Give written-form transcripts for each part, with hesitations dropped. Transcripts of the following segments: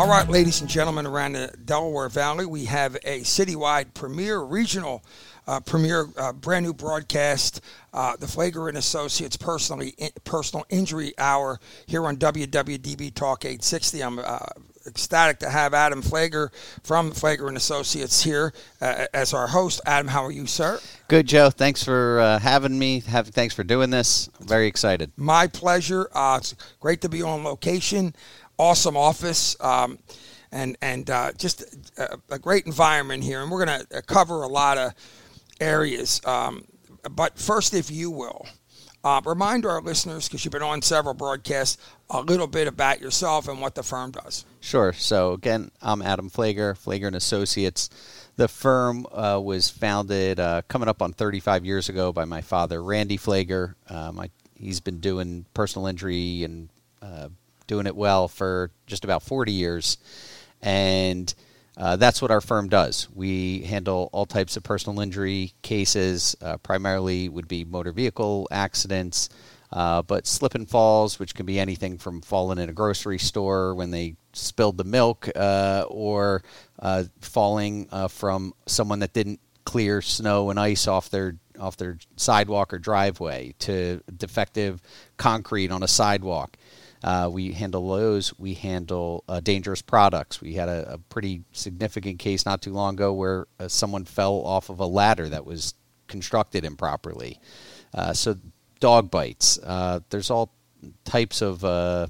All right, ladies and gentlemen, around the Delaware Valley, we have a citywide regional brand new broadcast, the Pfleger and Associates Personal Injury Hour here on WWDB Talk 860. I'm ecstatic to have Adam Pfleger from Pfleger and Associates here as our host. Adam, how are you, sir? Good, Joe. Thanks for having me. Thanks for doing this. I'm very excited. My pleasure. It's great to be on location. Awesome office, and just a great environment here. And we're going to cover a lot of areas. But first, if you will, remind our listeners, because you've been on several broadcasts, a little bit about yourself and what the firm does. Sure. So, again, I'm Adam Pfleger, Pfleger and Associates. The firm was founded coming up on 35 years ago by my father, Randy Pfleger. He's been doing personal injury and doing it well for just about 40 years. And that's what our firm does. We handle all types of personal injury cases, primarily would be motor vehicle accidents, but slip and falls, which can be anything from falling in a grocery store when they spilled the milk or falling from someone that didn't clear snow and ice off their sidewalk or driveway to defective concrete on a sidewalk. We handle those. We handle dangerous products. We had a pretty significant case not too long ago where someone fell off of a ladder that was constructed improperly. So dog bites. There's all types of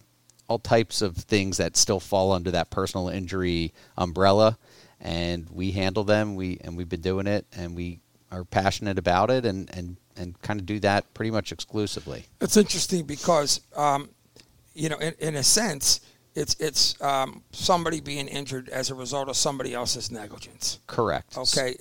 things that still fall under that personal injury umbrella, and we handle them. We've been doing it, and we are passionate about it, and kind of do that pretty much exclusively. It's interesting because in a sense, it's somebody being injured as a result of somebody else's negligence. Correct. Okay.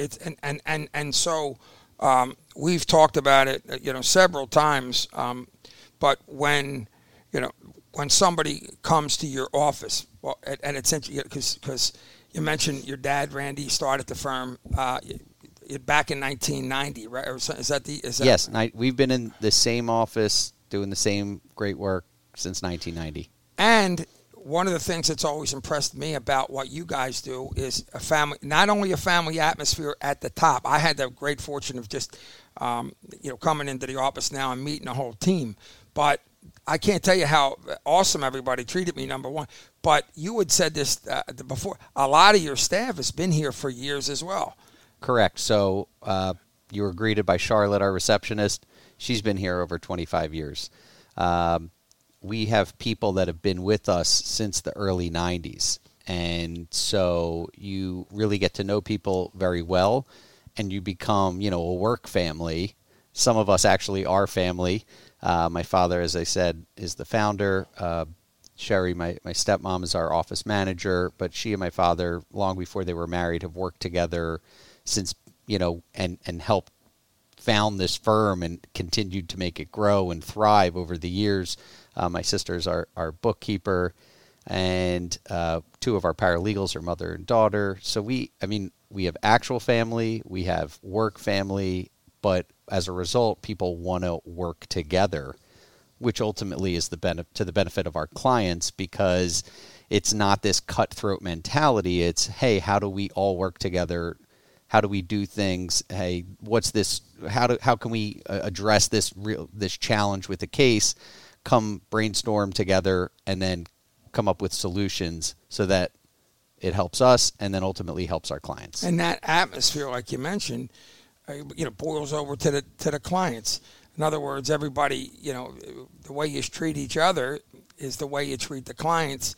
So we've talked about it, several times. But when somebody comes to your office, well, and it's because you mentioned your dad, Randy, started the firm back in 1990, right? Or is that Yes. We've been in the same office doing the same great work since 1990. And one of the things that's always impressed me about what you guys do is not only a family atmosphere at the top. I had the great fortune of just, coming into the office now and meeting the whole team. But I can't tell you how awesome everybody treated me, number one. But you had said this before. A lot of your staff has been here for years as well. Correct. So you were greeted by Charlotte, our receptionist. She's been here over 25 years. We have people that have been with us since the early 90s. And so you really get to know people very well, and you become, a work family. Some of us actually are family. My father, as I said, is the founder. Sherry, my stepmom, is our office manager. But she and my father, long before they were married, have worked together since, and helped found this firm and continued to make it grow and thrive over the years. My sister's our bookkeeper, and two of our paralegals are mother and daughter. So we have actual family, we have work family, but as a result, people want to work together, which ultimately is to the benefit of our clients, because it's not this cutthroat mentality. It's, hey, how do we all work together? How do we do things? Hey, what's this? How can we address this challenge with the case? Come brainstorm together and then come up with solutions so that it helps us and then ultimately helps our clients. And that atmosphere, like you mentioned, boils over to the clients. In other words, everybody, the way you treat each other is the way you treat the clients.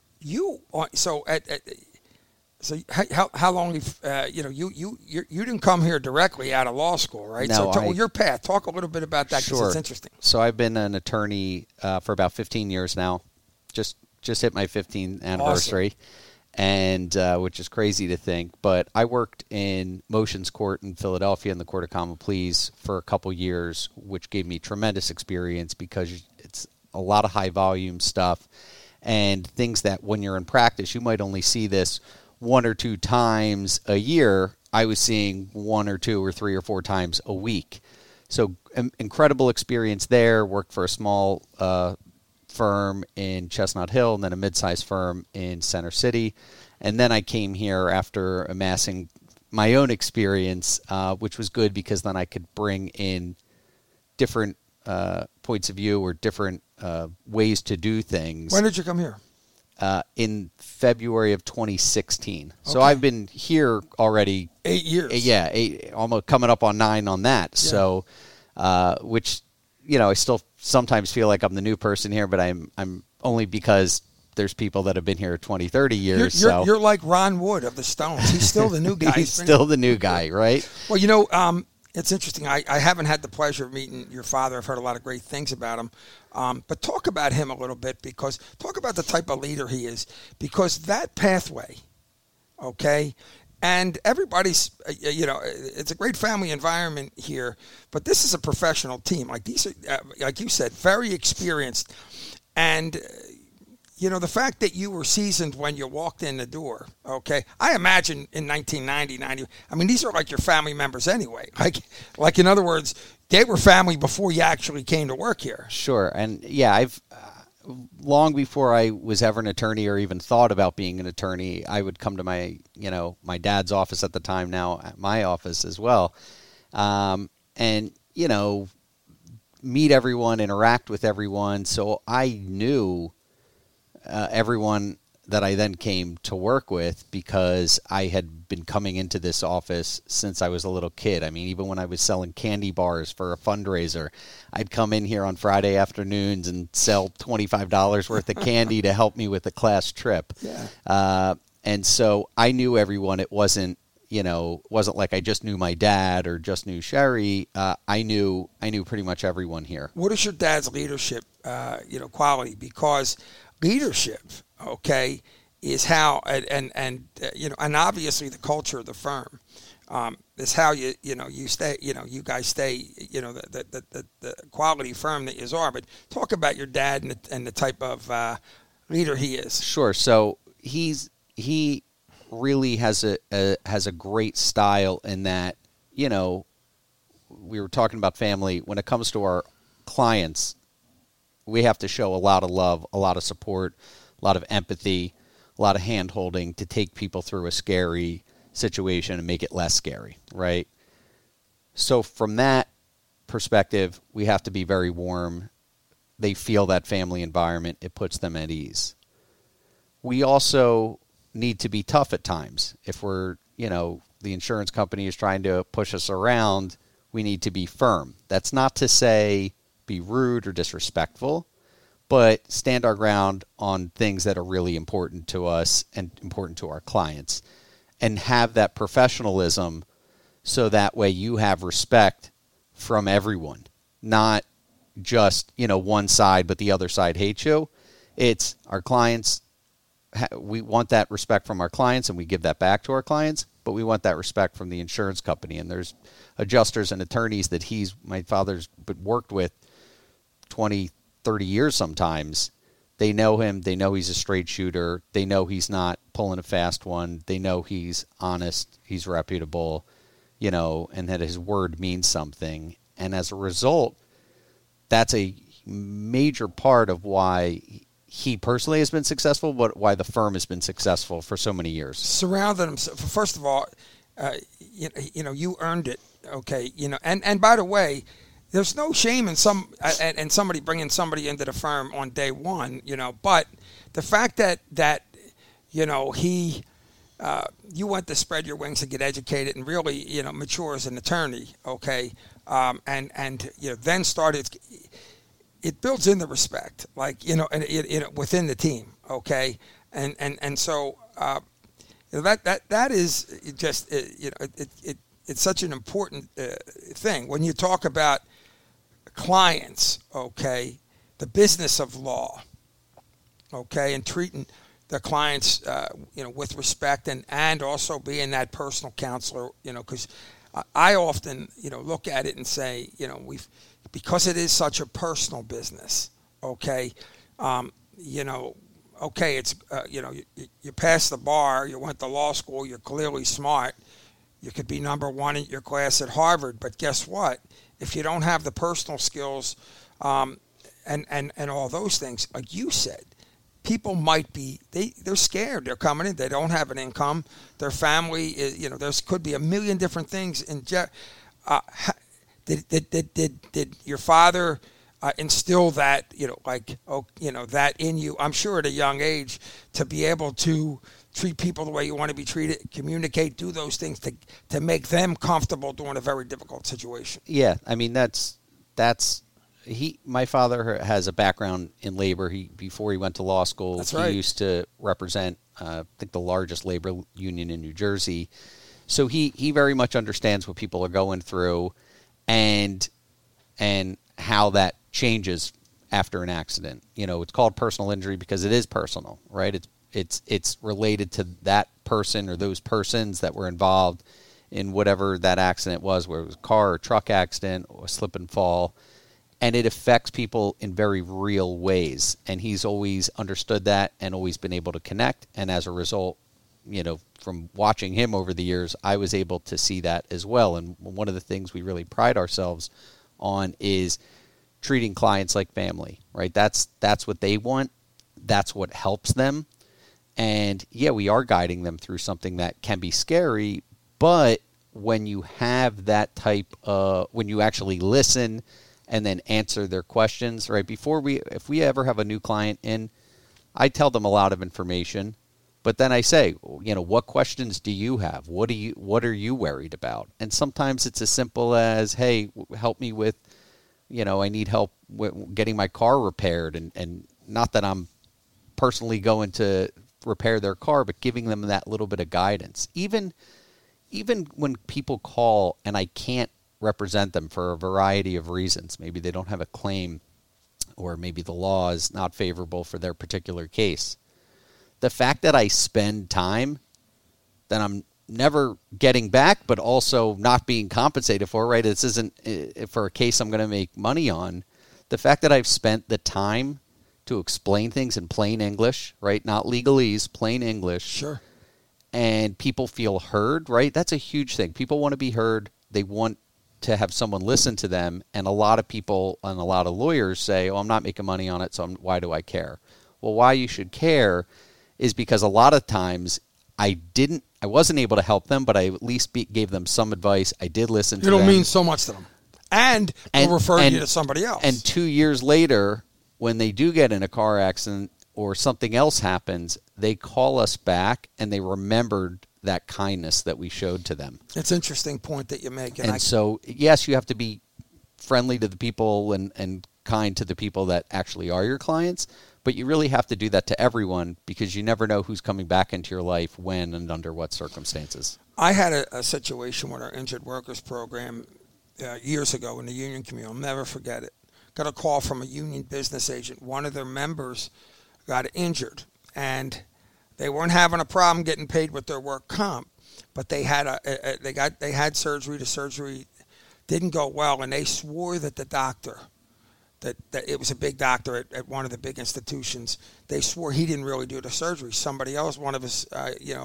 So how long you didn't come here directly out of law school, right? No, so your path. Talk a little bit about that, because it's interesting. So I've been an attorney for about 15 years now. Just hit my 15th anniversary, awesome. And which is crazy to think. But I worked in motions court in Philadelphia in the Court of Common Pleas for a couple years, which gave me tremendous experience because it's a lot of high volume stuff and things that when you're in practice, you might only see this one or two times a year. I was seeing one or two or three or four times a week. So incredible experience there. Worked for a small firm in Chestnut Hill and then a mid-sized firm in Center City. And then I came here after amassing my own experience, which was good because then I could bring in different points of view or different ways to do things. When did you come here? In February of 2016. So Okay. I've been here already 8 years. Yeah, 8, almost coming up on 9 on that. Yeah. So, which, I still sometimes feel like I'm the new person here, but I'm only because there's people that have been here 20, 30 years. You're like Ron Wood of the Stones. He's still the new guy. He's still the new guy, right? Well, it's interesting. I haven't had the pleasure of meeting your father. I've heard a lot of great things about him. But talk about him a little bit, because talk about the type of leader he is, because that pathway, okay, and everybody's, it's a great family environment here, but this is a professional team. Like these are, like you said, very experienced. And, the fact that you were seasoned when you walked in the door, okay, I imagine in 1990, these are like your family members anyway. Like in other words, they were family before you actually came to work here. Sure. And yeah, I've long before I was ever an attorney or even thought about being an attorney, I would come to my dad's office at the time, now at my office as well. And, meet everyone, interact with everyone. So I knew everyone that I then came to work with because I had been coming into this office since I was a little kid. Even when I was selling candy bars for a fundraiser, I'd come in here on Friday afternoons and sell $25 worth of candy to help me with the class trip. Yeah. And so I knew everyone. It wasn't like I just knew my dad or just knew Sherry. I knew pretty much everyone here. What is your dad's leadership, quality? Because leadership, okay, is how, and obviously the culture of the firm is how you stay, you guys stay, the quality firm that you are. But talk about your dad and the type of leader he is. Sure. So he really has a great style in that, we were talking about family. When it comes to our clients, we have to show a lot of love, a lot of support, a lot of empathy, a lot of hand-holding to take people through a scary situation and make it less scary, right? So from that perspective, we have to be very warm. They feel that family environment. It puts them at ease. We also need to be tough at times. If we're, the insurance company is trying to push us around, we need to be firm. That's not to say be rude or disrespectful, but stand our ground on things that are really important to us and important to our clients, and have that professionalism so that way you have respect from everyone, not just, one side, but the other side hates you. It's our clients. We want that respect from our clients, and we give that back to our clients, but we want that respect from the insurance company. And there's adjusters and attorneys that my father's worked with 20, 30 years sometimes. They know him. They know he's a straight shooter. They know he's not pulling a fast one. They know he's honest. He's reputable, and that his word means something. And as a result, that's a major part of why he personally has been successful, but why the firm has been successful for so many years. Surrounded himself. First of all, you earned it. Okay. And by the way, there's no shame in somebody bringing somebody into the firm on day one, but the fact that he, you went to spread your wings and get educated and really, mature as an attorney. Okay. And then started, it builds in the respect, within the team. Okay. And so, that is just, it's such an important thing when you talk about clients, okay, the business of law, okay, and treating the clients, with respect and also being that personal counselor, because I often, look at it and say, because it is such a personal business, okay, okay, it's, you passed the bar, you went to law school, you're clearly smart, you could be number one in your class at Harvard, but guess what? If you don't have the personal skills, and all those things, like you said, people might be they're scared. They're coming in. They don't have an income. Their family is, there could be a million different things. Did your father instill that that in you? I'm sure at a young age, to be able to treat people the way you want to be treated, communicate, do those things to make them comfortable during a very difficult situation. Yeah, I mean that's my father has a background in labor. Before he went to law school, That's he right. used to represent I think the largest labor union in New Jersey. So he very much understands what people are going through and how that changes after an accident. It's called personal injury because it is personal, right? It's related to that person or those persons that were involved in whatever that accident was, whether it was a car or truck accident or slip and fall. And it affects people in very real ways. And he's always understood that and always been able to connect. And as a result, from watching him over the years, I was able to see that as well. And one of the things we really pride ourselves on is treating clients like family, right? That's what they want. That's what helps them. And yeah, we are guiding them through something that can be scary, but when you have that type of, when you actually listen and then answer their questions, right? If we ever have a new client in, I tell them a lot of information, but then I say, what questions do you have? What are you worried about? And sometimes it's as simple as, hey, help me with, I need help with getting my car repaired, and not that I'm personally going to repair their car, but giving them that little bit of guidance. Even when people call and I can't represent them for a variety of reasons, maybe they don't have a claim, or maybe the law is not favorable for their particular case. The fact that I spend time that I'm never getting back, but also not being compensated for, right? This isn't for a case I'm going to make money on. The fact that I've spent the time to explain things in plain English, right? Not legalese, plain English. Sure. And people feel heard, right? That's a huge thing. People want to be heard. They want to have someone listen to them. And a lot of people and a lot of lawyers say, I'm not making money on it, so why do I care? Well, why you should care is because a lot of times I wasn't able to help them, but I at least gave them some advice. I did listen to them. It'll mean so much to them. And we'll refer you to somebody else. And 2 years later, when they do get in a car accident or something else happens, they call us back and they remembered that kindness that we showed to them. It's an interesting point that you make. So, yes, you have to be friendly to the people and kind to the people that actually are your clients, but you really have to do that to everyone because you never know who's coming back into your life, when, and under what circumstances. I had a situation with our injured workers program years ago in the union community. I'll never forget it. Got a call from a union business agent. One of their members got injured, and they weren't having a problem getting paid with their work comp, but they had they had surgery. The surgery didn't go well, and they swore that the doctor, that it was a big doctor at one of the big institutions, they swore he didn't really do the surgery. Somebody else, one of his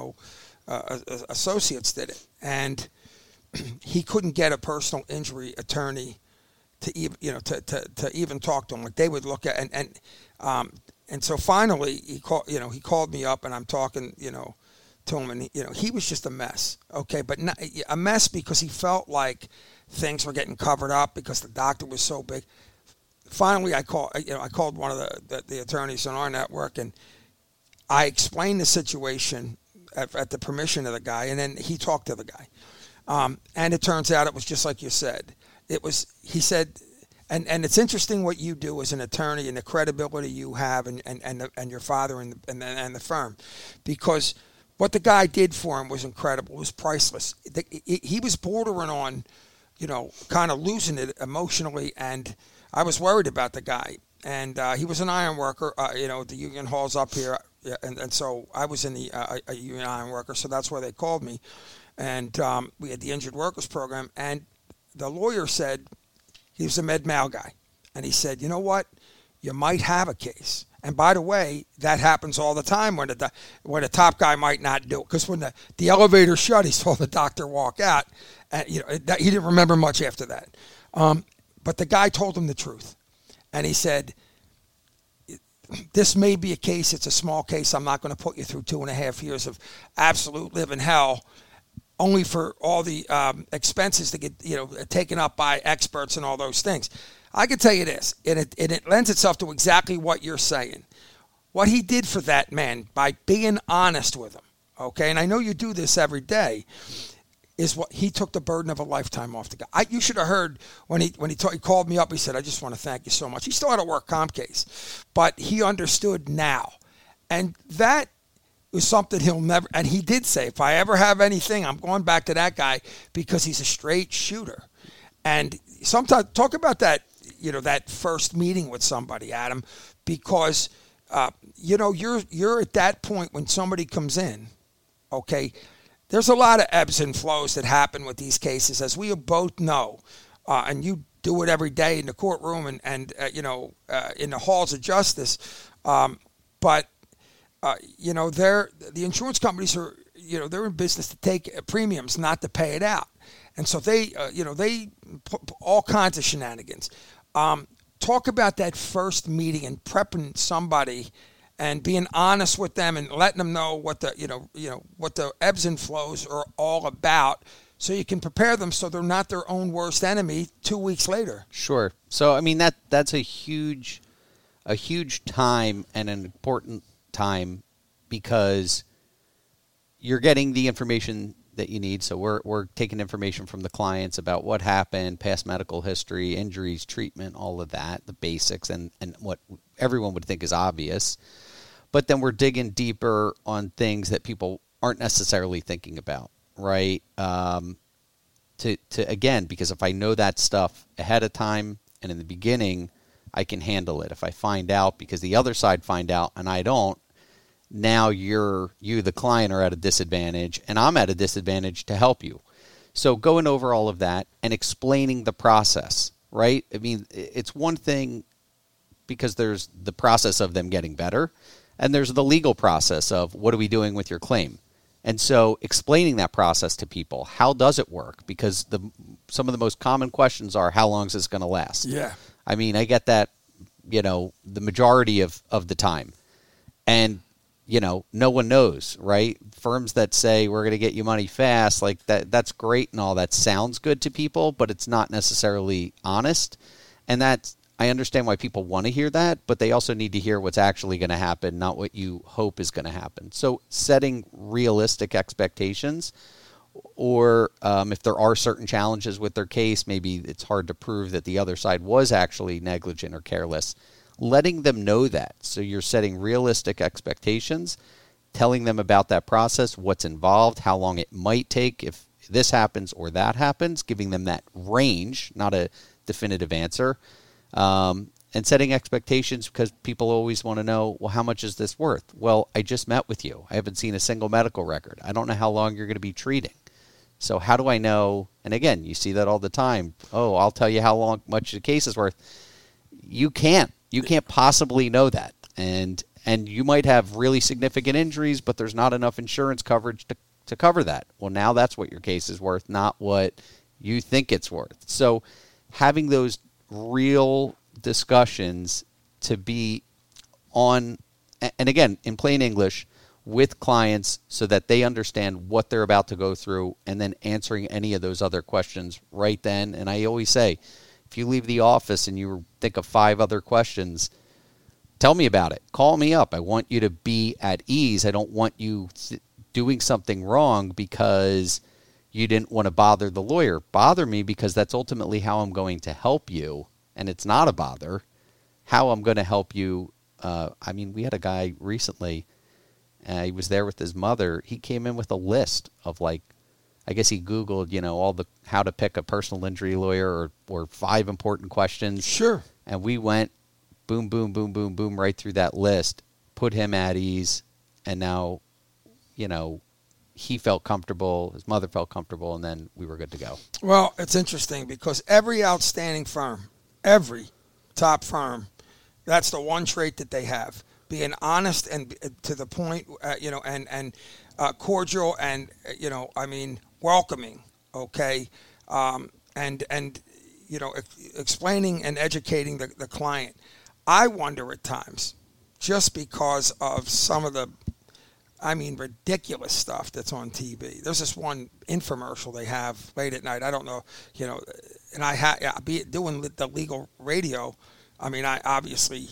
associates, did it, and he couldn't get a personal injury attorney to even talk to him. Like, they would look at and so finally he called me up, and I'm talking to him, and he was just a mess. Okay, but not a mess because he felt like things were getting covered up because the doctor was so big. Finally, I called one of the attorneys on our network, and I explained the situation at the permission of the guy, and then he talked to the guy. And it turns out it was just like you said. He said, and it's interesting what you do as an attorney and the credibility you have and your father and the firm, because what the guy did for him was incredible. It was priceless. He was bordering on, kind of losing it emotionally, and I was worried about the guy. And he was an iron worker, the union hall's up here, and so I was in the a union iron worker, so that's where they called me. And we had the injured workers program, and the lawyer said, he was a med-mal guy, and he said, you know what, you might have a case. And by the way, that happens all the time when the top guy might not do it, because when the elevator shut, he saw the doctor walk out, and he didn't remember much after that. But the guy told him the truth, and he said, this may be a case, it's a small case, I'm not going to put you through 2.5 years of absolute living hell, only for all the expenses to get taken up by experts and all those things. I can tell you this, and it lends itself to exactly what you're saying. What he did for that man by being honest with him, okay, and I know you do this every day, is what he took the burden of a lifetime off the guy. You should have heard when he called me up. He said, "I just want to thank you so much." He still had a work comp case, but he understood now, and that was something he'll never. And he did say, "If I ever have anything, I'm going back to that guy because he's a straight shooter." And sometimes talk about that, that first meeting with somebody, Adam, because you're at that point when somebody comes in, okay. There's a lot of ebbs and flows that happen with these cases, as we both know, and you do it every day in the courtroom and in the halls of justice. But the insurance companies are, they're in business to take premiums, not to pay it out, and so they put all kinds of shenanigans. Talk about that first meeting and prepping somebody and being honest with them and letting them know what the ebbs and flows are all about, so you can prepare them so they're not their own worst enemy 2 weeks later. Sure. So I mean that's a huge time and an important time, because you're getting the information that you need. So we're taking information from the clients about what happened, past medical history, injuries, treatment, all of that, the basics, and what everyone would think is obvious. But then we're digging deeper on things that people aren't necessarily thinking about, right? Again, because if I know that stuff ahead of time and in the beginning, I can handle it. If I find out because the other side find out and I don't, now you, the client, are at a disadvantage, and I'm at a disadvantage to help you. So going over all of that and explaining the process, right? I mean, it's one thing because there's the process of them getting better, and there's the legal process of what are we doing with your claim. And so explaining that process to people, how does it work? Because some of the most common questions are, how long is this going to last? Yeah. I mean, I get that, the majority of the time. And, no one knows, right? Firms that say we're going to get you money fast, like that's great and all. That sounds good to people, but it's not necessarily honest. And I understand why people want to hear that, but they also need to hear what's actually going to happen, not what you hope is going to happen. So setting realistic expectations, or if there are certain challenges with their case, maybe it's hard to prove that the other side was actually negligent or careless, letting them know that. So you're setting realistic expectations, telling them about that process, what's involved, how long it might take if this happens or that happens, giving them that range, not a definitive answer. And setting expectations, because people always want to know, well, how much is this worth? Well, I just met with you. I haven't seen a single medical record. I don't know how long you're going to be treating. So how do I know? And again, you see that all the time. Oh, I'll tell you how much the case is worth. You can't possibly know that. And you might have really significant injuries, but there's not enough insurance coverage to cover that. Well, now that's what your case is worth, not what you think it's worth. So having those real discussions to be on, and again, in plain English, with clients so that they understand what they're about to go through, and then answering any of those other questions right then. And I always say, if you leave the office and you think of 5 other questions, tell me about it. Call me up. I want you to be at ease. I don't want you doing something wrong because you didn't want to bother the lawyer. Bother me because that's ultimately how I'm going to help you. And it's not a bother. How I'm going to help you. We had a guy recently. He was there with his mother. He came in with a list of I guess he Googled, all the how to pick a personal injury lawyer or 5 important questions. Sure. And we went boom, boom, boom, boom, boom, right through that list, put him at ease. And now, he felt comfortable, his mother felt comfortable, and then we were good to go. Well, it's interesting because every outstanding firm, every top firm, that's the one trait that they have. Being honest and to the point, and cordial and, welcoming, okay? Explaining and educating the client. I wonder at times, just because of some of the, I mean, ridiculous stuff that's on TV. There's this one infomercial they have late at night. I don't know, and I be doing the legal radio. I mean, I obviously,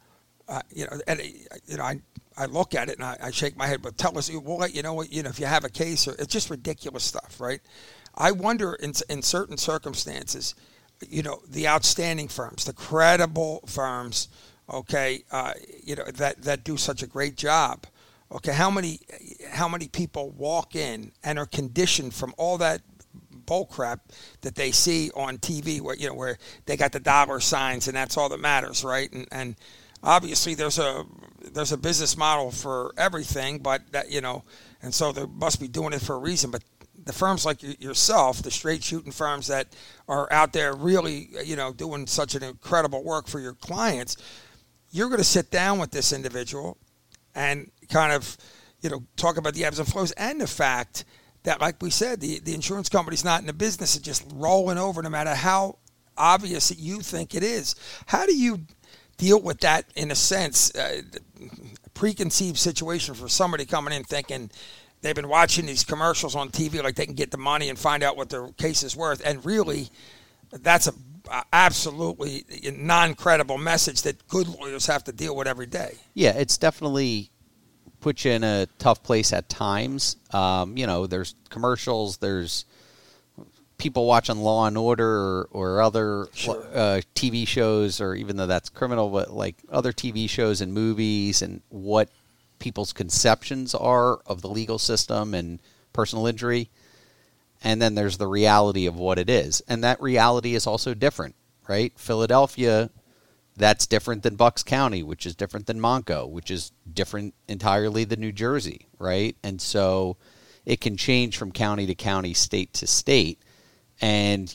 I look at it and I shake my head. But tell us, we'll let you know what if you have a case, or it's just ridiculous stuff, right? I wonder in certain circumstances, the outstanding firms, the credible firms, okay, that do such a great job. Okay, how many people walk in and are conditioned from all that bull crap that they see on TV, where they got the dollar signs and that's all that matters, right? And obviously there's a business model for everything, but that and so they must be doing it for a reason. But the firms like yourself, the straight shooting firms that are out there really doing such an incredible work for your clients, you're going to sit down with this individual and kind of, talk about the ebbs and flows, and the fact that, like we said, the insurance company's not in the business of just rolling over no matter how obvious that you think it is. How do you deal with that, in a sense, preconceived situation for somebody coming in thinking they've been watching these commercials on TV like they can get the money and find out what their case is worth, and really that's a absolutely non-credible message that good lawyers have to deal with every day? Yeah, it's definitely put you in a tough place at times. There's commercials, there's people watching Law and Order or other TV shows, or even though that's criminal, but like other TV shows and movies, and what people's conceptions are of the legal system and personal injury. And then there's the reality of what it is. And that reality is also different, right? Philadelphia, that's different than Bucks County, which is different than Monco, which is different entirely than New Jersey, right? And so it can change from county to county, state to state. And,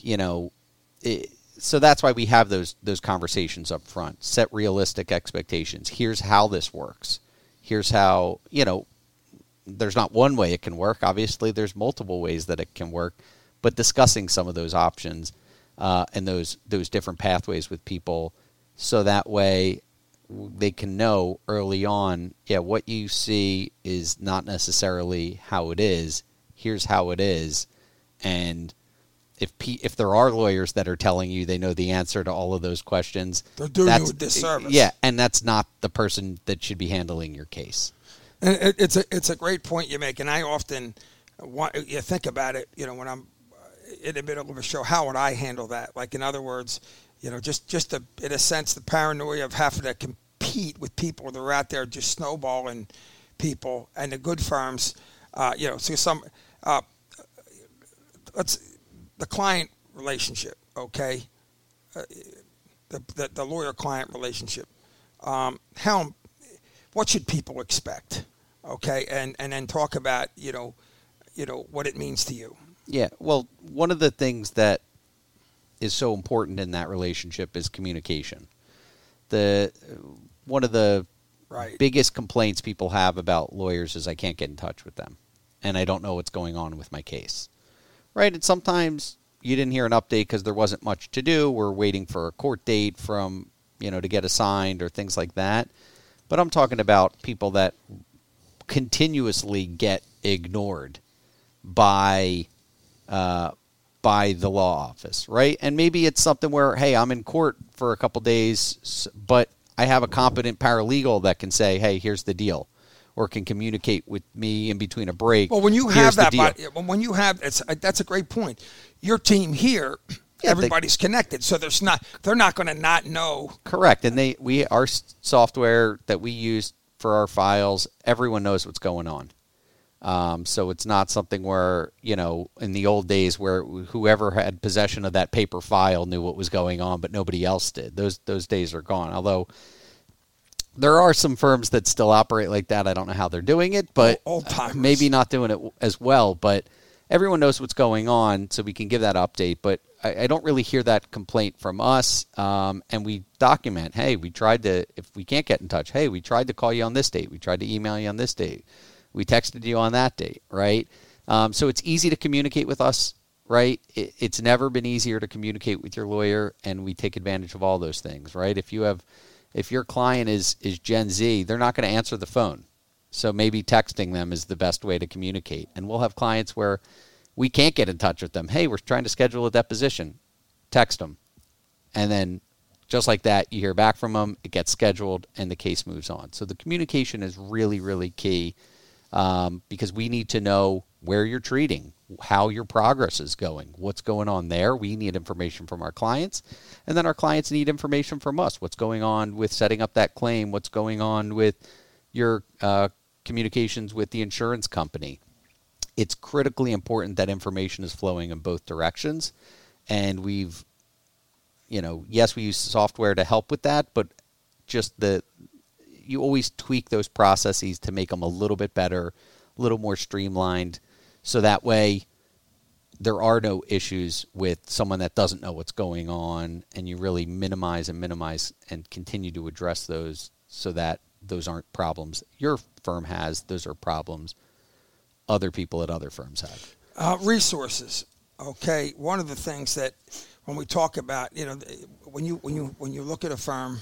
so that's why we have those conversations up front. Set realistic expectations. Here's how this works. Here's how, there's not one way it can work. Obviously, there's multiple ways that it can work. But discussing some of those options and those different pathways with people, so that way they can know early on, what you see is not necessarily how it is. Here's how it is. And if there are lawyers that are telling you they know the answer to all of those questions, they're doing you a disservice. Yeah, and that's not the person that should be handling your case. And it's a great point you make, and I often think about it. When I'm in the middle of a show, how would I handle that? Like, in other words, just in a sense, the paranoia of having to compete with people that are out there just snowballing people, and the good firms, the client relationship, okay, the lawyer-client relationship. What should people expect, okay, and then talk about what it means to you. Yeah, well, one of the things that is so important in that relationship is communication. One of the biggest complaints people have about lawyers is I can't get in touch with them, and I don't know what's going on with my case. Right, and sometimes you didn't hear an update because there wasn't much to do. We're waiting for a court date to get assigned or things like that. But I'm talking about people that continuously get ignored by the law office, right? And maybe it's something where, hey, I'm in court for a couple days, but I have a competent paralegal that can say, hey, here's the deal, or can communicate with me in between a break. Well, when you have that, that's a great point. Your team here, everybody's connected, so they're not going to not know. Correct, and our software that we use for our files, everyone knows what's going on. So it's not something where, in the old days where whoever had possession of that paper file knew what was going on, but nobody else did. Those days are gone. Although there are some firms that still operate like that. I don't know how they're doing it, but maybe not doing it as well. But everyone knows what's going on, so we can give that update. But I don't really hear that complaint from us. And we document, hey, if we can't get in touch, hey, we tried to call you on this date. We tried to email you on this date. We texted you on that date, right? So it's easy to communicate with us, right? It's never been easier to communicate with your lawyer, and we take advantage of all those things, right? If you have If your client is Gen Z, they're not going to answer the phone. So maybe texting them is the best way to communicate. And we'll have clients where we can't get in touch with them. Hey, we're trying to schedule a deposition. Text them. And then just like that, you hear back from them, it gets scheduled, and the case moves on. So the communication is really, really key because we need to know where you're treating, how your progress is going, what's going on there. We need information from our clients, and then our clients need information from us. What's going on with setting up that claim? What's going on with your communications with the insurance company? It's critically important that information is flowing in both directions, and we've, yes, we use software to help with that, but just you always tweak those processes to make them a little bit better, a little more streamlined, so that way there are no issues with someone that doesn't know what's going on, and you really minimize and continue to address those so that those aren't problems your firm has. Those are problems other people at other firms have. Resources. Okay. One of the things that when we talk about, when you look at a firm,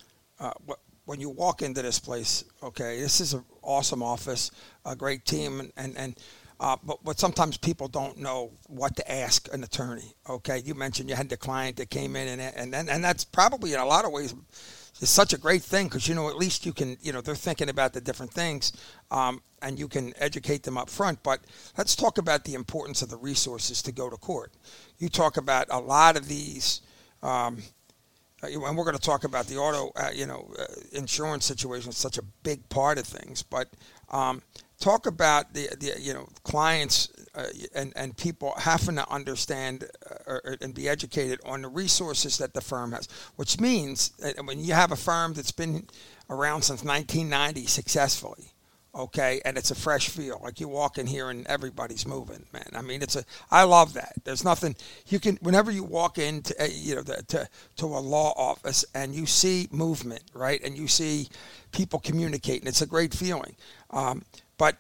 when you walk into this place, okay, this is an awesome office, a great team, but sometimes people don't know what to ask an attorney. Okay, you mentioned you had the client that came in, and that's probably in a lot of ways is such a great thing because at least you can they're thinking about the different things, and you can educate them up front. But let's talk about the importance of the resources to go to court. You talk about a lot of these. And we're going to talk about the auto, insurance situation. It's such a big part of things. But talk about the clients and people having to understand and be educated on the resources that the firm has. Which means that when you have a firm that's been around since 1990 successfully, okay, and it's a fresh feel. Like you walk in here and everybody's moving, man. I mean, I love that. There's nothing you can, whenever you walk into, to a law office and you see movement, right, and you see people communicating, it's a great feeling. But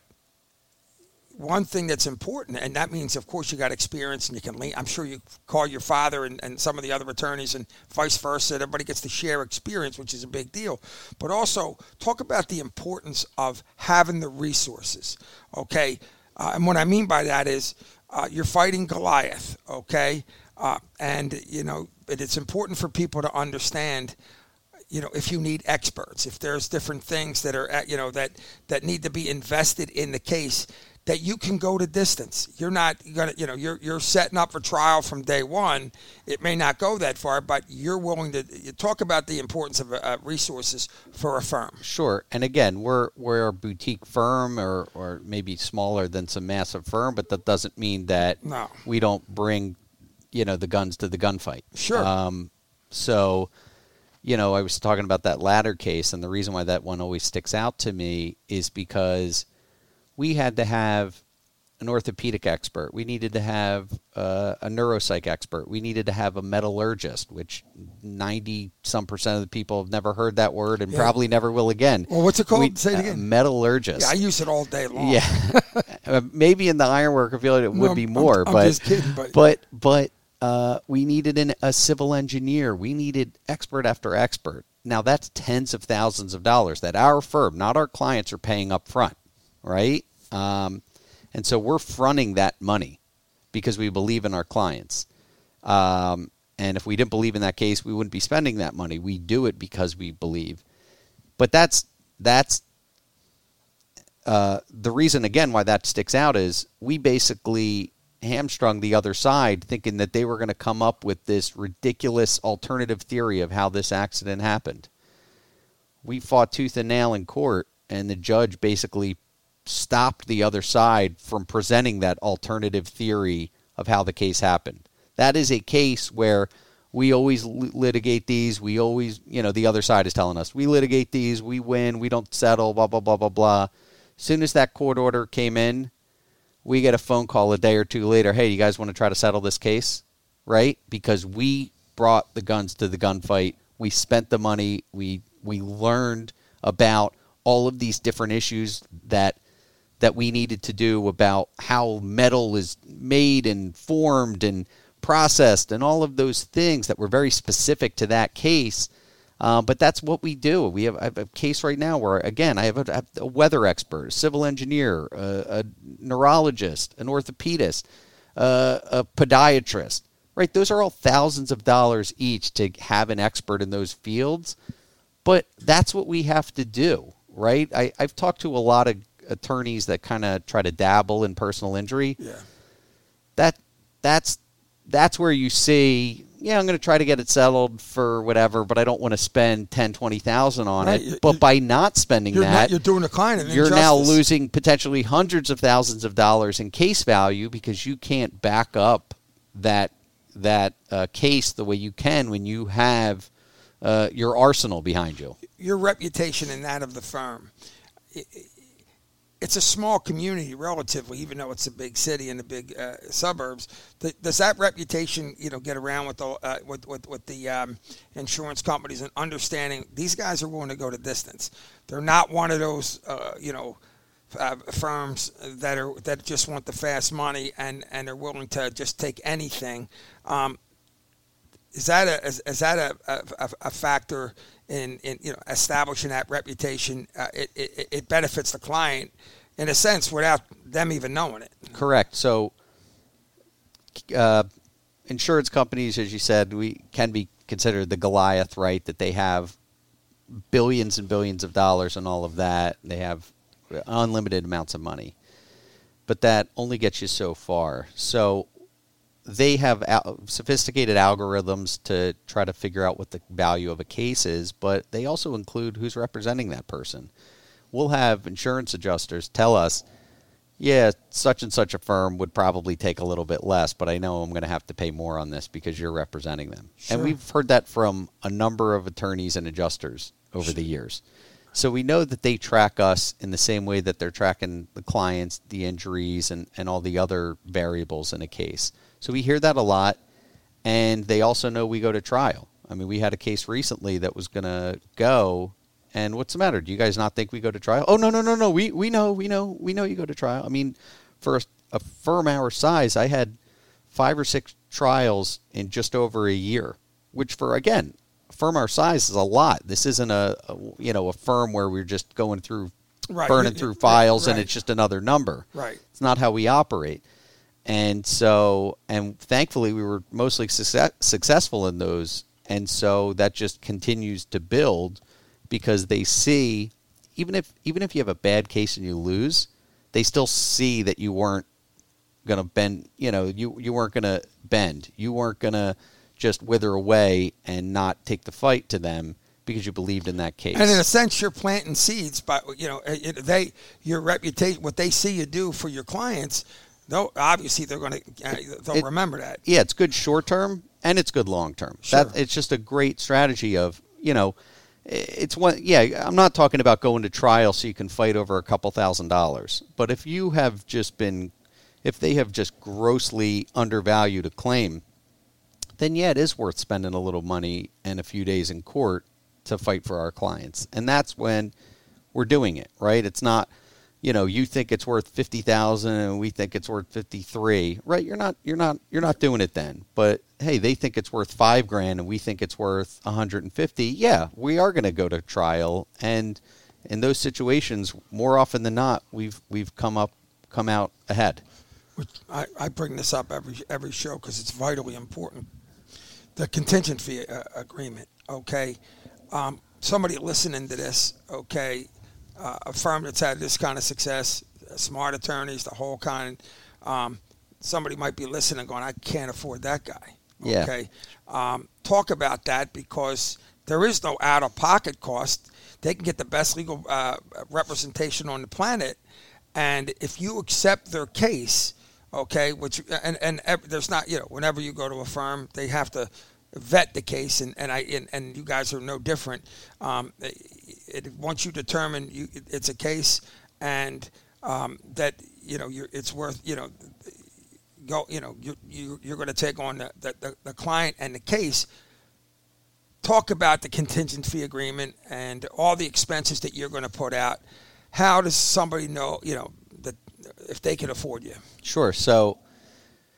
one thing that's important, and that means, of course, you got experience and you can lean. I'm sure you call your father and some of the other attorneys and vice versa. Everybody gets to share experience, which is a big deal. But also talk about the importance of having the resources, okay? And what I mean by that is you're fighting Goliath, okay? And it's important for people to understand, if you need experts, if there's different things that are, that need to be invested in the case, that you can go to distance. You're not going to, you're setting up for trial from day one. It may not go that far, but you're willing to talk about the importance of resources for a firm. Sure. And again, we're a boutique firm or maybe smaller than some massive firm, but that doesn't mean that we don't bring, the guns to the gunfight. Sure. So, I was talking about that latter case, and the reason why that one always sticks out to me is because we had to have an orthopedic expert. We needed to have a neuropsych expert. We needed to have a metallurgist, which 90% of the people have never heard that word and probably never will again. Well, what's it called? Say it again. Metallurgist. Yeah, I use it all day long. Yeah. Maybe in the ironworker field it would be more. I'm just kidding. But we needed a civil engineer. We needed expert after expert. Now, that's tens of thousands of dollars that our firm, not our clients, are paying up front, right? And so we're fronting that money because we believe in our clients. And if we didn't believe in that case, we wouldn't be spending that money. We do it because we believe. But that's the reason, again, why that sticks out is we basically hamstrung the other side thinking that they were going to come up with this ridiculous alternative theory of how this accident happened. We fought tooth and nail in court, and the judge basically stopped the other side from presenting that alternative theory of how the case happened. That is a case where we always litigate these. We always, the other side is telling us, we litigate these, we win, we don't settle, blah, blah, blah, blah, blah. As soon as that court order came in, we get a phone call a day or two later, hey, you guys want to try to settle this case? Right? Because we brought the guns to the gunfight. We spent the money. We learned about all of these different issues that we needed to do about how metal is made and formed and processed and all of those things that were very specific to that case. But that's what we do. I have a case right now where, again, I have a weather expert, a civil engineer, a neurologist, an orthopedist, a podiatrist. Right? Those are all thousands of dollars each to have an expert in those fields. But that's what we have to do, right? I've talked to a lot of attorneys that kind of try to dabble in personal injury. Yeah. That's where you see, I'm going to try to get it settled for whatever, but I don't want to spend $10,000-$20,000 on it. But by not spending that, you're doing a client an you're injustice. now losing potentially hundreds of thousands of dollars in case value because you can't back up that case the way you can when you have your arsenal behind you. Your reputation and that of the firm. It's a small community relatively, even though it's a big city and the big suburbs. Does that reputation, get around with the insurance companies and understanding these guys are willing to go the distance? They're not one of those, firms that just want the fast money and are willing to just take anything. Is that a factor in establishing that reputation? It benefits the client in a sense without them even knowing it. Correct. So insurance companies, as you said, we can be considered the Goliath, right? That they have billions and billions of dollars and all of that. They have unlimited amounts of money. But that only gets you so far. So they have sophisticated algorithms to try to figure out what the value of a case is, but they also include who's representing that person. We'll have insurance adjusters tell us, such and such a firm would probably take a little bit less, but I know I'm going to have to pay more on this because you're representing them. Sure. And we've heard that from a number of attorneys and adjusters over the years. So we know that they track us in the same way that they're tracking the clients, the injuries, and all the other variables in a case. So we hear that a lot, and they also know we go to trial. I mean, we had a case recently that was going to go, and what's the matter? Do you guys not think we go to trial? Oh, no. We know you go to trial. I mean, for a firm our size, I had 5 or 6 trials in just over a year, which for, again, a firm our size is a lot. This isn't a firm where we're just going through, burning through files, and it's just another number. Right. It's not how we operate. And so, and thankfully we were mostly successful in those. And so that just continues to build because they see, even if you have a bad case and you lose, they still see that you weren't going to bend, you weren't going to bend. You weren't going to just wither away and not take the fight to them because you believed in that case. And in a sense, you're planting seeds, but your reputation, what they see you do for your clients, no, obviously they'll remember that. Yeah, it's good short term and it's good long term. Sure. It's just a great strategy of, it's one. Yeah, I'm not talking about going to trial so you can fight over a couple $1,000s. But if they have just grossly undervalued a claim, then it is worth spending a little money and a few days in court to fight for our clients. And that's when we're doing it, right? It's not, you think it's worth $50,000 and we think it's worth $53,000, right? You're not doing it then. But hey, they think it's worth $5,000 and we think it's worth $150,000. Yeah, we are going to go to trial, and in those situations, more often than not, we've come out ahead. I bring this up every show because it's vitally important. The contingent fee agreement. Okay, somebody listening to this. Okay. A firm that's had this kind of success, smart attorneys, the whole kind. Somebody might be listening going, I can't afford that guy. Yeah. Okay. Talk about that because there is no out-of-pocket cost. They can get the best legal representation on the planet. And if you accept their case, okay, which and there's not, whenever you go to a firm, they have to vet the case, and you guys are no different. Once you determine it's a case, and that it's worth you're going to take on the client and the case. Talk about the contingent fee agreement and all the expenses that you're going to put out. How does somebody know that if they can afford you? Sure. So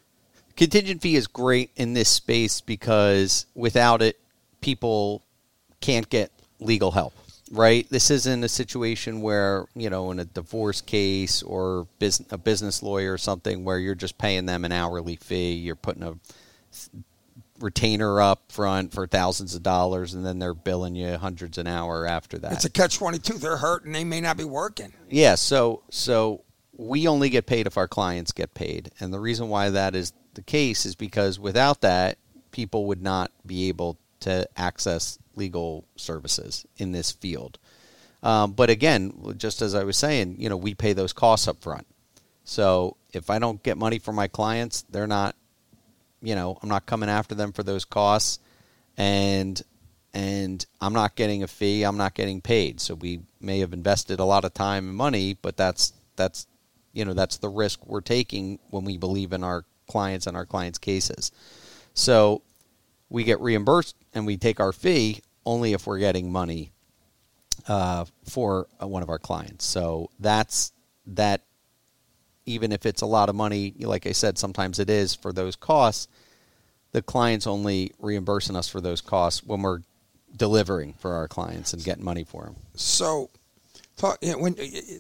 contingent fee is great in this space because without it, people can't get legal help, right? This isn't a situation where, in a divorce case or a business lawyer or something where you're just paying them an hourly fee. You're putting a retainer up front for thousands of dollars, and then they're billing you hundreds an hour after that. It's a catch-22. They're hurt, and they may not be working. Yeah, so we only get paid if our clients get paid. And the reason why that is the case is because without that, people would not be able to access legal services in this field. But again, just as I was saying, we pay those costs up front. So if I don't get money from my clients, they're not, I'm not coming after them for those costs, and I'm not getting a fee. I'm not getting paid. So we may have invested a lot of time and money, but that's the risk we're taking when we believe in our clients and our clients' cases. So we get reimbursed and we take our fee only if we're getting money for one of our clients. So that's that. Even if it's a lot of money, like I said, sometimes it is for those costs, the client's only reimbursing us for those costs when we're delivering for our clients and getting money for them. So, when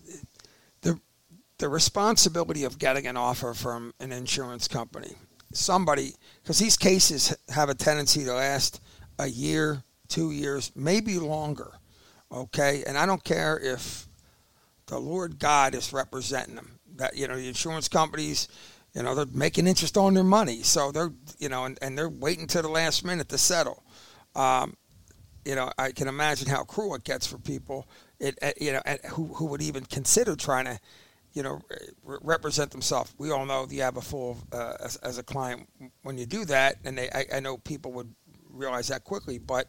the responsibility of getting an offer from an insurance company, somebody, because these cases have a tendency to last a year, 2 years, maybe longer, okay? And I don't care if the Lord God is representing them. That, the insurance companies, they're making interest on their money. So they're, and they're waiting till the last minute to settle. I can imagine how cruel it gets for people, who would even consider trying to, represent themselves. We all know you have a fool as a client when you do that, and I know people would realize that quickly. But,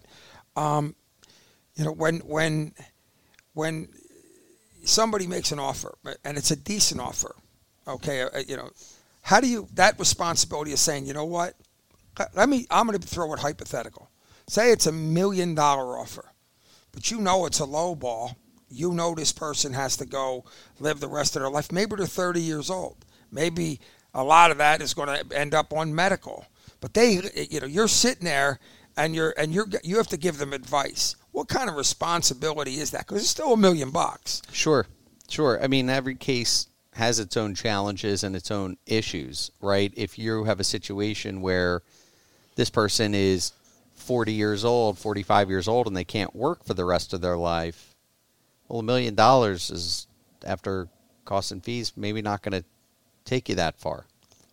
when somebody makes an offer and it's a decent offer, okay, how do you, that responsibility of saying, you know what, I'm going to throw it hypothetical. Say it's $1 million offer, but it's a low ball. This person has to go live the rest of their life. Maybe they're 30 years old. Maybe a lot of that is going to end up on medical. But you're sitting there and you have to give them advice. What kind of responsibility is that? Because it's still $1 million. Sure. I mean, every case has its own challenges and its own issues, right? If you have a situation where this person is 40 years old, 45 years old, and they can't work for the rest of their life, well, $1 million is, after costs and fees, maybe not going to take you that far.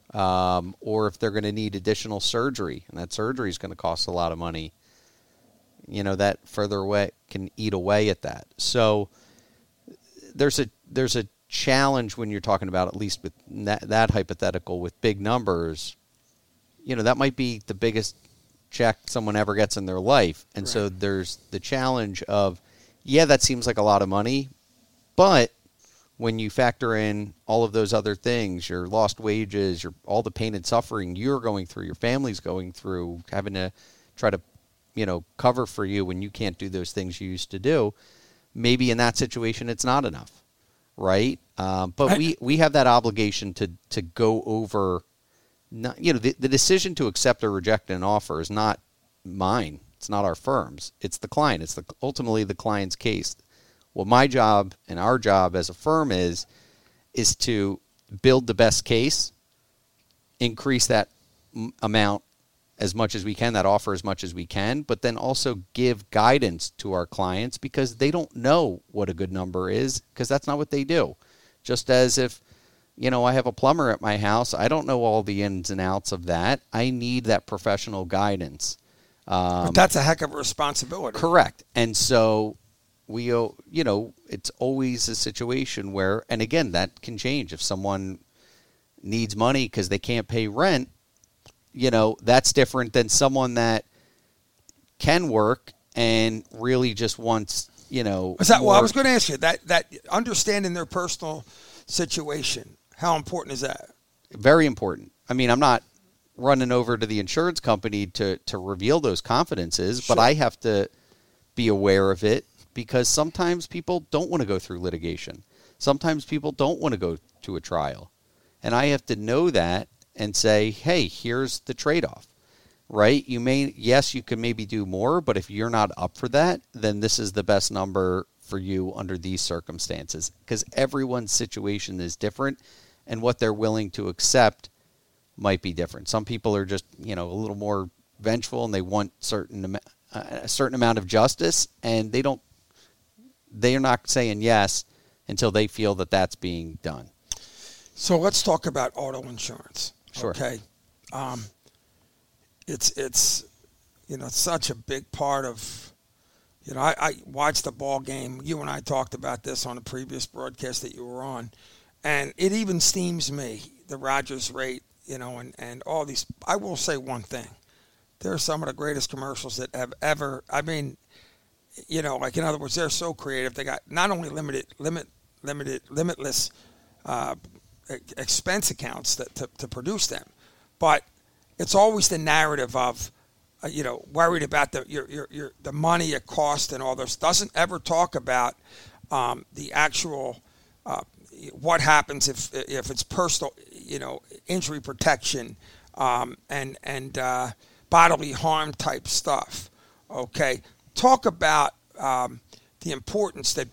Or if they're going to need additional surgery, and that surgery is going to cost a lot of money, that further away can eat away at that. So there's a challenge when you're talking about, at least with that hypothetical, with big numbers. That might be the biggest check someone ever gets in their life. And right. So there's the challenge of, that seems like a lot of money, but when you factor in all of those other things, your lost wages, all the pain and suffering you're going through, your family's going through, having to try to, cover for you when you can't do those things you used to do, maybe in that situation it's not enough, right? But we have that obligation to go over, the decision to accept or reject an offer is not mine. It's not our firm's. It's the client. It's ultimately the client's case. What my job and our job as a firm is to build the best case, increase that amount as much as we can, that offer as much as we can, but then also give guidance to our clients because they don't know what a good number is because that's not what they do. Just as if, I have a plumber at my house, I don't know all the ins and outs of that. I need that professional guidance. But that's a heck of a responsibility. Correct. And so it's always a situation where, and again, that can change. If someone needs money because they can't pay rent, that's different than someone that can work and really just wants, I was going to ask you that understanding their personal situation. How important is that? Very important. I mean, I'm not running over to the insurance company to reveal those confidences, Sure. But I have to be aware of it because sometimes people don't want to go through litigation. Sometimes people don't want to go to a trial. And I have to know that and say, hey, here's the trade-off. right? Yes, you can maybe do more, but if you're not up for that, then this is the best number for you under these circumstances, because everyone's situation is different and what they're willing to accept might be different. Some people are just, a little more vengeful and they want a certain amount of justice, and they're not saying yes until they feel that that's being done. So let's talk about auto insurance. Sure. Okay. It's such a big part of, I watched the ball game. You and I talked about this on a previous broadcast that you were on, and it even steams me, the Rogers rate, and all these. I will say one thing. They're some of the greatest commercials that have ever, like in other words, they're so creative. They got not only limitless expense accounts to produce them, but it's always the narrative of, worried about the money it costs and all this. Doesn't ever talk about the actual what happens if it's personal, injury protection and bodily harm type stuff. Okay, talk about the importance that,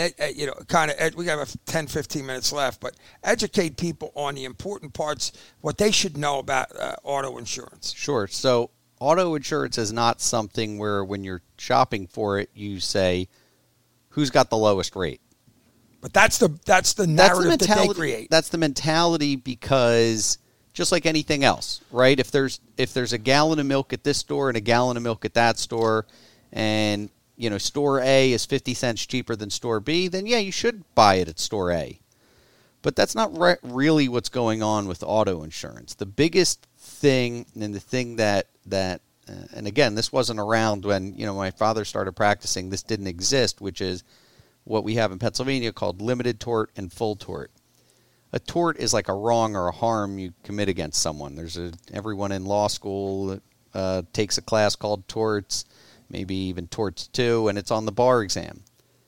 we have 10, 15 minutes left, but educate people on the important parts, what they should know about auto insurance. Sure. So auto insurance is not something where when you're shopping for it, you say, who's got the lowest rate? But that's the narrative that they create. That's the mentality, because just like anything else, right? If there's a gallon of milk at this store and a gallon of milk at that store, and store A is 50 cents cheaper than store B, then yeah, you should buy it at store A. But that's not really what's going on with auto insurance. The biggest thing, and the thing that and again, this wasn't around when my father started practicing. This didn't exist, which is what we have in Pennsylvania called limited tort and full tort. A tort is like a wrong or a harm you commit against someone. Everyone in law school takes a class called torts, maybe even torts 2, and it's on the bar exam.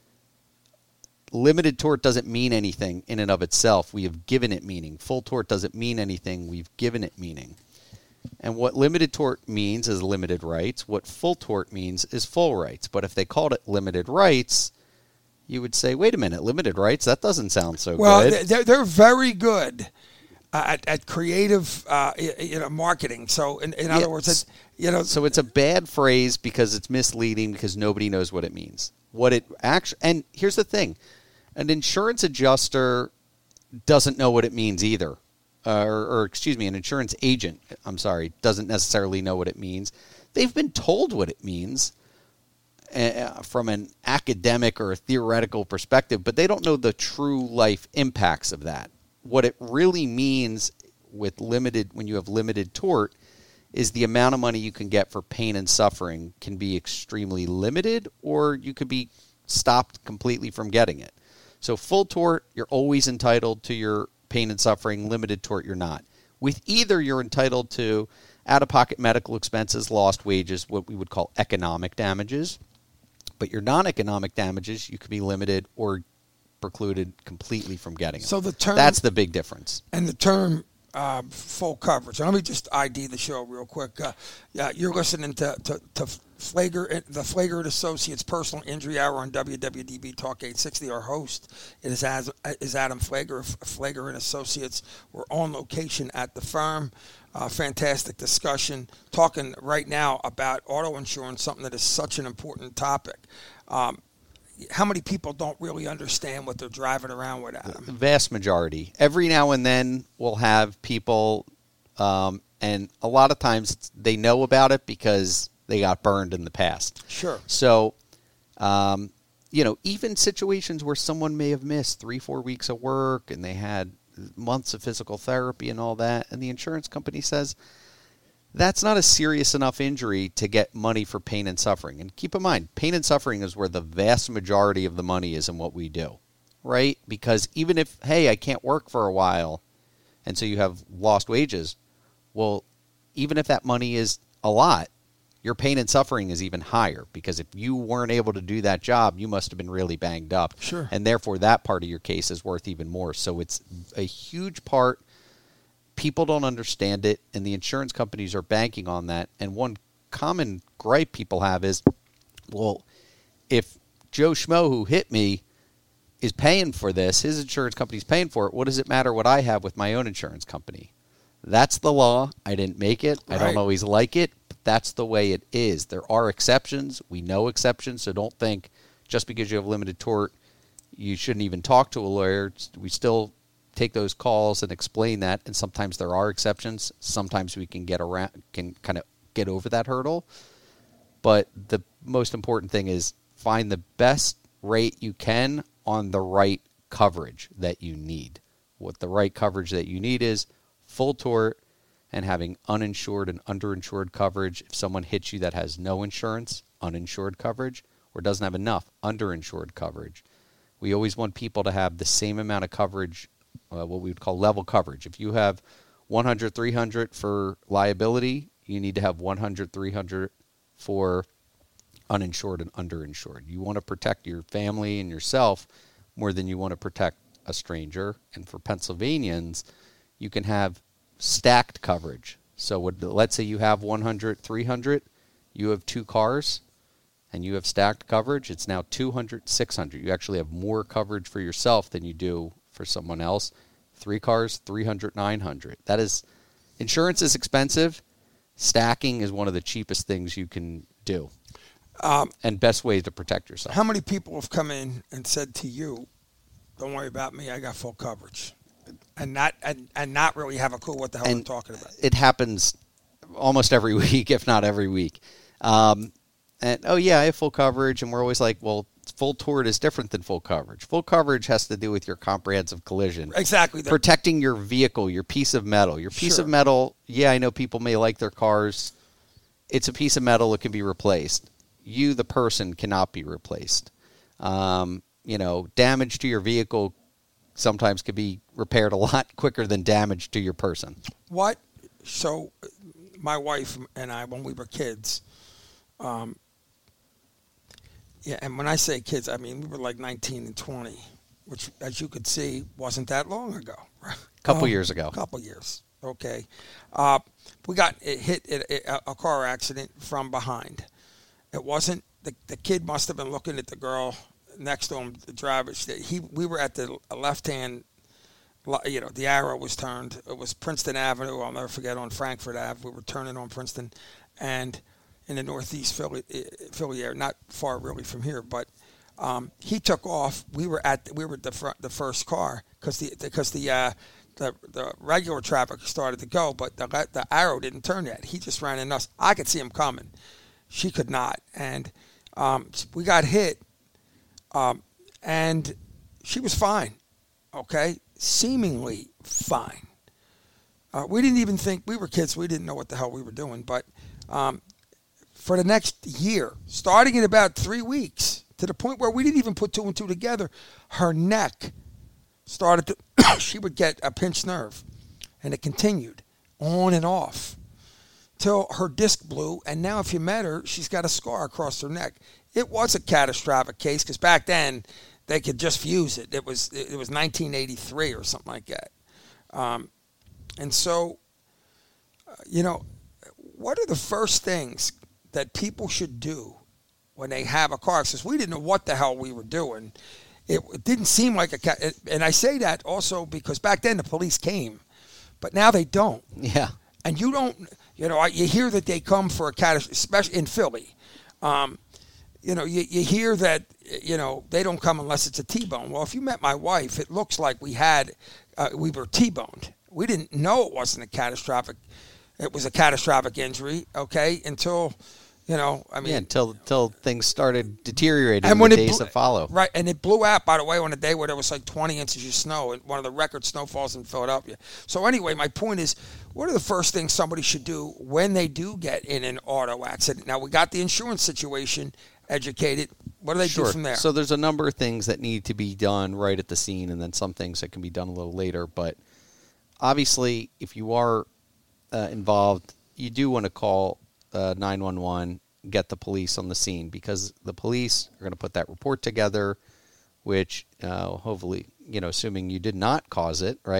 Limited tort doesn't mean anything in and of itself. We have given it meaning. Full tort doesn't mean anything. We've given it meaning. And what limited tort means is limited rights. What full tort means is full rights. But if they called it limited rights, you would say, wait a minute, limited rights? That doesn't sound so good. Well, they're very good at creative, marketing. So, in other words, So it's a bad phrase because it's misleading, because nobody knows what it means. And here's the thing. An insurance adjuster doesn't know what it means either. An insurance agent, doesn't necessarily know what it means. They've been told what it means from an academic or a theoretical perspective, but they don't know the true life impacts of that. What it really means when you have limited tort, is the amount of money you can get for pain and suffering can be extremely limited, or you could be stopped completely from getting it. So full tort, you're always entitled to your pain and suffering. Limited tort, you're not. With either, you're entitled to out-of-pocket medical expenses, lost wages, what we would call economic damages. But your non-economic damages, you could be limited or precluded completely from getting them. So that's the big difference. And the term full coverage. Let me just ID the show real quick. You're listening to Flager, the Flager & Associates Personal Injury Hour on WWDB Talk 860. Our host is Adam Flager, Flager & Associates. We're on location at the firm. Fantastic discussion. Talking right now about auto insurance, something that is such an important topic. How many people don't really understand what they're driving around with, Adam? The vast majority. Every now and then we'll have people, and a lot of times they know about it because they got burned in the past. Sure. So, even situations where someone may have missed 3-4 weeks of work and they had months of physical therapy and all that, and the insurance company says, that's not a serious enough injury to get money for pain and suffering. And keep in mind, pain and suffering is where the vast majority of the money is in what we do, right? Because even if, hey, I can't work for a while, and so you have lost wages, well, even if that money is a lot, your pain and suffering is even higher, because if you weren't able to do that job, you must have been really banged up. Sure. And therefore, that part of your case is worth even more. So it's a huge part. people don't understand it, and the insurance companies are banking on that. And one common gripe people have is, well, if Joe Schmo who hit me is paying for this, his insurance company's paying for it, what does it matter what I have with my own insurance company? That's the law. I didn't make it. I don't always like it, but that's the way it is. There are exceptions. We know exceptions, so don't think just because you have limited tort, you shouldn't even talk to a lawyer. We still take those calls and explain that, and sometimes there are exceptions. Sometimes we can get over that hurdle. But the most important thing is find the best rate you can on the right coverage that you need. What the right coverage that you need is full tort and having uninsured and underinsured coverage. If someone hits you that has no insurance, uninsured coverage, or doesn't have enough, underinsured coverage. We always want people to have the same amount of coverage, what we would call level coverage. If you have 100, 300 for liability, you need to have 100, 300 for uninsured and underinsured. You want to protect your family and yourself more than you want to protect a stranger. And for Pennsylvanians, you can have stacked coverage. So let's say you have 100, 300, you have 2 cars, and you have stacked coverage. It's now 200, 600. You actually have more coverage for yourself than you do for someone else. 3 cars, 300, 900. That is, insurance is expensive. Stacking is one of the cheapest things you can do. And best way to protect yourself. How many people have come in and said to you, don't worry about me, I got full coverage, and not really have a clue what the hell they're talking about? It happens almost every week, if not every week. And, oh, yeah, I have full coverage, and we're always like, well, full tort is different than full coverage. Full coverage has to do with your comprehensive collision. Exactly. Protecting your vehicle, your piece of metal. Your piece of metal, yeah, I know people may like their cars. It's a piece of metal. It can be replaced. You, the person, cannot be replaced. Damage to your vehicle sometimes can be repaired a lot quicker than damage to your person. What? So my wife and I, when we were kids, and when I say kids, I mean we were like 19 and 20, which, as you could see, wasn't that long ago. Couple years ago. Couple years. Okay. We got hit in a car accident from behind. It wasn't, the kid must have been looking at the girl next to him, the driver. We were at the left-hand, the arrow was turned. It was Princeton Avenue, I'll never forget, on Frankfort Ave. We were turning on Princeton, and in the northeast Philly area, not far really from here, but he took off. We were at the first car because the regular traffic started to go, but the arrow didn't turn yet. He just ran in us. I could see him coming. She could not. And we got hit, and she was fine, okay? Seemingly fine. We didn't even think, we were kids, we didn't know what the hell we were doing. But for the next year, starting in about 3 weeks, to the point where we didn't even put 2 and 2 together, her neck started to, she would get a pinched nerve, and it continued on and off till her disc blew, and now if you met her, she's got a scar across her neck. It was a catastrophic case because back then they could just fuse it. It was 1983 or something like that. And so, what are the first things that people should do when they have a car accident? We didn't know what the hell we were doing. It didn't seem like and I say that also because back then the police came, but now they don't. Yeah. And you don't, you hear that they come for a catastrophe, especially in Philly. You hear that, they don't come unless it's a T-bone. Well, if you met my wife, it looks like we were T-boned. We didn't know it wasn't it was a catastrophic injury, okay, until, until things started deteriorating and in the days that follow. Right, and it blew out, by the way, on a day where there was like 20 inches of snow, and one of the record snowfalls in Philadelphia. So anyway, my point is, what are the first things somebody should do when they do get in an auto accident? Now, we got the insurance situation educated. What do they do from there? So there's a number of things that need to be done right at the scene, and then some things that can be done a little later. But obviously, if you are involved, you do want to call 911, get the police on the scene, because the police are going to put that report together, which hopefully, assuming you did not cause it, right?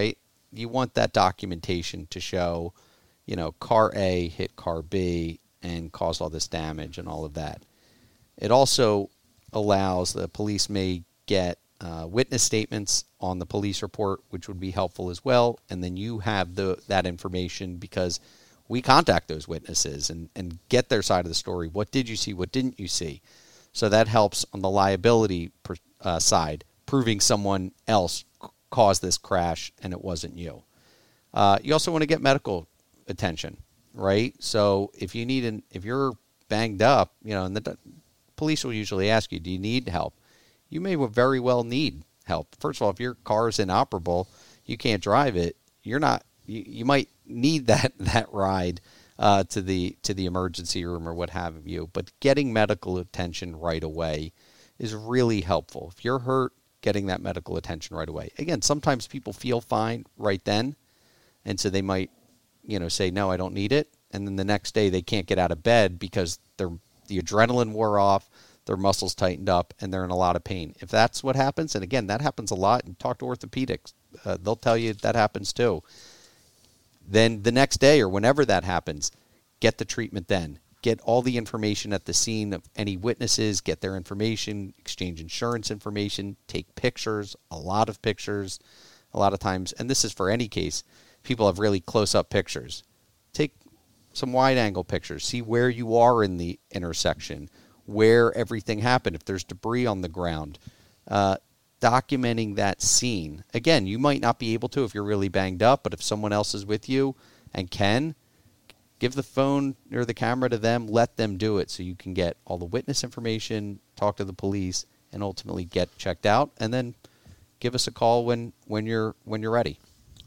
you want that documentation to show, car A hit car B and caused all this damage and all of that. It also allows the police may get witness statements on the police report, which would be helpful as well. And then you have that information because we contact those witnesses and get their side of the story. What did you see? What didn't you see? So that helps on the liability side, proving someone else caused this crash and it wasn't you. You also want to get medical attention, right? So if you're banged up, and the police will usually ask you, do you need help? You may very well need help. First of all, if your car is inoperable, you can't drive it. You might need that ride to the emergency room or what have you. But getting medical attention right away is really helpful. If you're hurt, getting that medical attention right away. Again, sometimes people feel fine right then, and so they might, say, no, I don't need it. And then the next day they can't get out of bed because the adrenaline wore off, their muscles tightened up, and they're in a lot of pain. If that's what happens, and again, that happens a lot, and talk to orthopedics. They'll tell you that happens too. Then the next day or whenever that happens, get the treatment then. Get all the information at the scene of any witnesses, get their information, exchange insurance information, take pictures, a lot of pictures, a lot of times. And this is for any case. People have really close-up pictures. Take some wide-angle pictures. See where you are in the intersection, where everything happened, if there's debris on the ground. Documenting that scene. Again, you might not be able to if you're really banged up, but if someone else is with you and can, give the phone or the camera to them, let them do it so you can get all the witness information, talk to the police, and ultimately get checked out, and then give us a call when you're ready.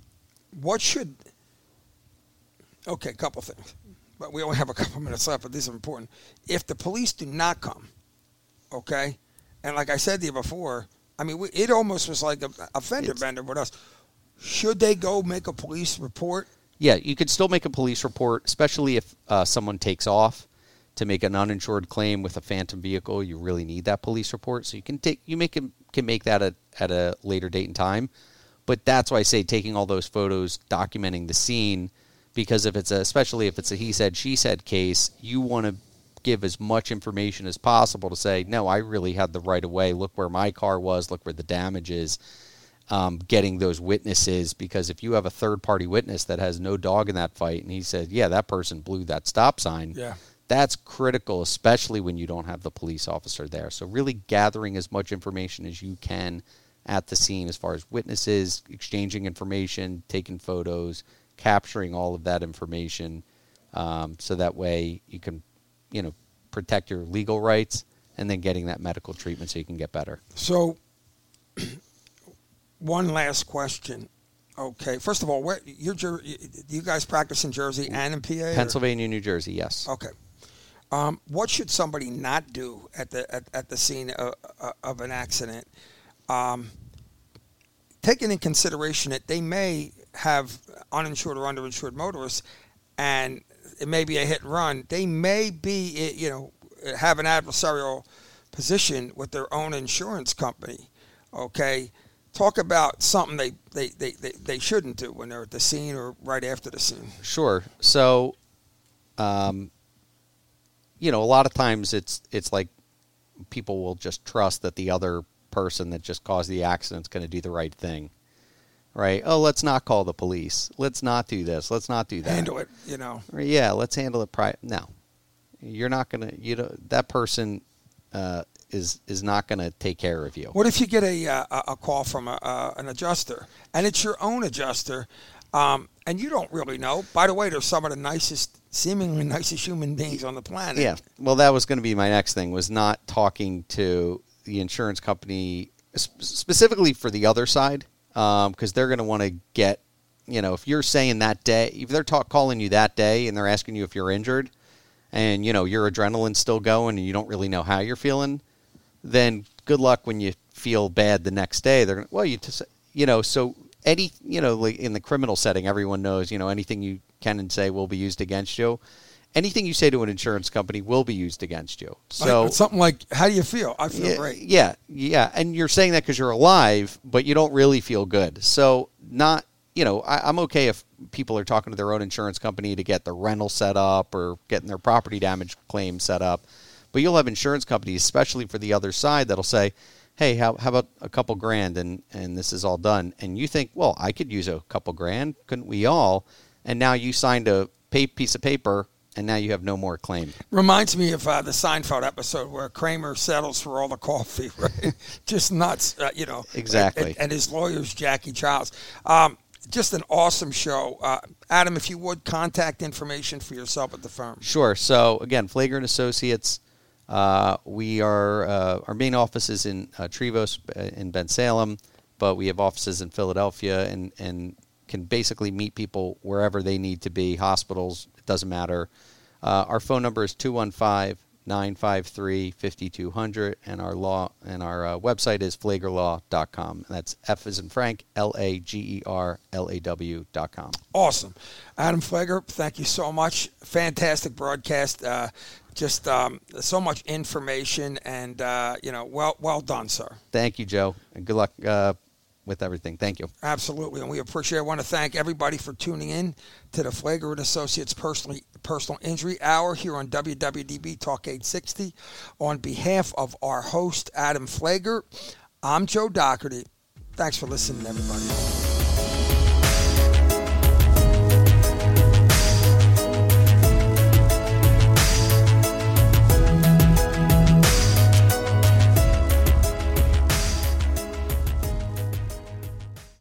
Okay, a couple things. But we only have a couple minutes left, but these are important. If the police do not come, okay, and like I said to you before, it almost was like a fender bender with us. Should they go make a police report? Yeah, you could still make a police report, especially if someone takes off to make an uninsured claim with a phantom vehicle. You really need that police report, so you can make that at a later date and time. But that's why I say taking all those photos, documenting the scene, because especially if it's a he said she said case, you want to give as much information as possible to say, no, I really had the right of way. Look where my car was. Look where the damage is. Getting those witnesses, because if you have a third-party witness that has no dog in that fight, and he said, yeah, that person blew that stop sign, that's critical, especially when you don't have the police officer there. So really gathering as much information as you can at the scene as far as witnesses, exchanging information, taking photos, capturing all of that information, so that way you can protect your legal rights, and then getting that medical treatment so you can get better. So, one last question. Okay, first of all, do you guys practice in Jersey and in PA? Pennsylvania, New Jersey, yes. Okay. What should somebody not do at the scene of an accident? Taking in consideration that they may have uninsured or underinsured motorists, and it may be a hit and run. They may be, have an adversarial position with their own insurance company. Okay, talk about something they shouldn't do when they're at the scene or right after the scene. Sure. So, a lot of times it's like people will just trust that the other person that just caused the accident is going to do the right thing. Right? Oh, let's not call the police. Let's not do this. Let's not do that. Handle it, Yeah, let's handle it No. You're not going to, that person is not going to take care of you. What if you get a call from an adjuster, and it's your own adjuster, and you don't really know? By the way, they're some of the seemingly nicest human beings on the planet. Yeah. Well, that was going to be my next thing, was not talking to the insurance company specifically for the other side. Because they're going to want to get, if you're saying that day, if they're calling you that day and they're asking you if you're injured and, your adrenaline's still going and you don't really know how you're feeling, then good luck when you feel bad the next day. They're going to, so any, like in the criminal setting, everyone knows, anything you can and say will be used against you. Anything you say to an insurance company will be used against you. So something like, how do you feel? I feel great. Yeah. And you're saying that because you're alive, but you don't really feel good. So not I'm okay if people are talking to their own insurance company to get the rental set up or getting their property damage claim set up. But you'll have insurance companies, especially for the other side, that'll say, hey, how about a couple grand and this is all done. And you think, well, I could use a couple grand. Couldn't we all? And now you signed a piece of paper and now you have no more claim. Reminds me of the Seinfeld episode where Kramer settles for all the coffee, right? Just nuts, Exactly. And his lawyer's Jackie Childs. Just an awesome show. Adam, if you would, contact information for yourself at the firm. Sure. So, again, Flager & Associates, we are, our main office is in Trevose in Bensalem, but we have offices in Philadelphia and can basically meet people wherever they need to be, hospitals, it doesn't matter. Our phone number is 215-953-5200, and our website is flagerlaw.com. That's F as in Frank, LAGERLAW.com. Awesome. Adam Flager, thank you so much. Fantastic broadcast. Just so much information and, well done, sir. Thank you, Joe, and good luck with everything. Thank you. Absolutely, and we appreciate it. I want to thank everybody for tuning in to the Flager & Associates Personal Injury Hour here on WWDB Talk 860. On behalf of our host, Adam Flager, I'm Joe Doherty. Thanks for listening, everybody.